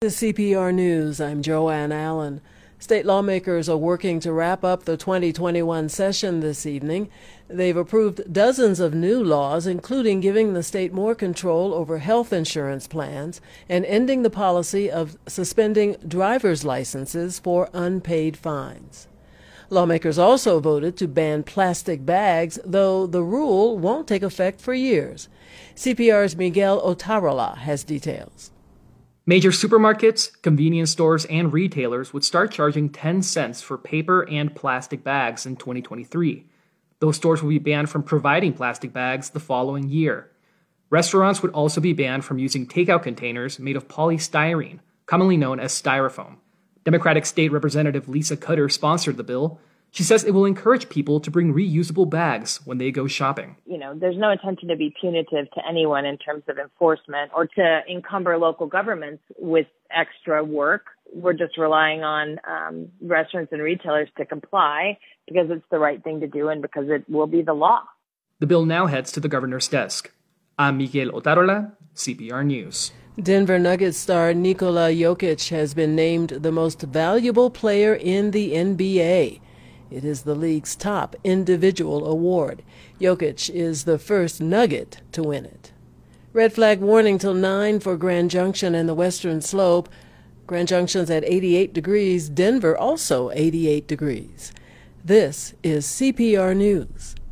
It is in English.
The CPR News, I'm Joanne Allen. State lawmakers are working to wrap up the 2021 session this evening. They've approved dozens of new laws, including giving the state more control over health insurance plans and ending the policy of suspending driver's licenses for unpaid fines. Lawmakers also voted to ban plastic bags, though the rule won't take effect for years. CPR's Miguel Otarola has details. Major supermarkets, convenience stores, and retailers would start charging 10 cents for paper and plastic bags in 2023. Those stores will be banned from providing plastic bags the following year. Restaurants would also be banned from using takeout containers made of polystyrene, commonly known as styrofoam. Democratic State Representative Lisa Cutter sponsored the bill. She says it will encourage people to bring reusable bags when they go shopping. There's no intention to be punitive to anyone in terms of enforcement or to encumber local governments with extra work. We're just relying on restaurants and retailers to comply because it's the right thing to do and because it will be the law. The bill now heads to the governor's desk. I'm Miguel Otarola, CPR News. Denver Nuggets star Nikola Jokic has been named the most valuable player in the NBA. It is the league's top individual award. Jokic is the first Nugget to win it. Red flag warning till 9 for Grand Junction and the Western Slope. Grand Junction's at 88 degrees. Denver also 88 degrees. This is CPR News.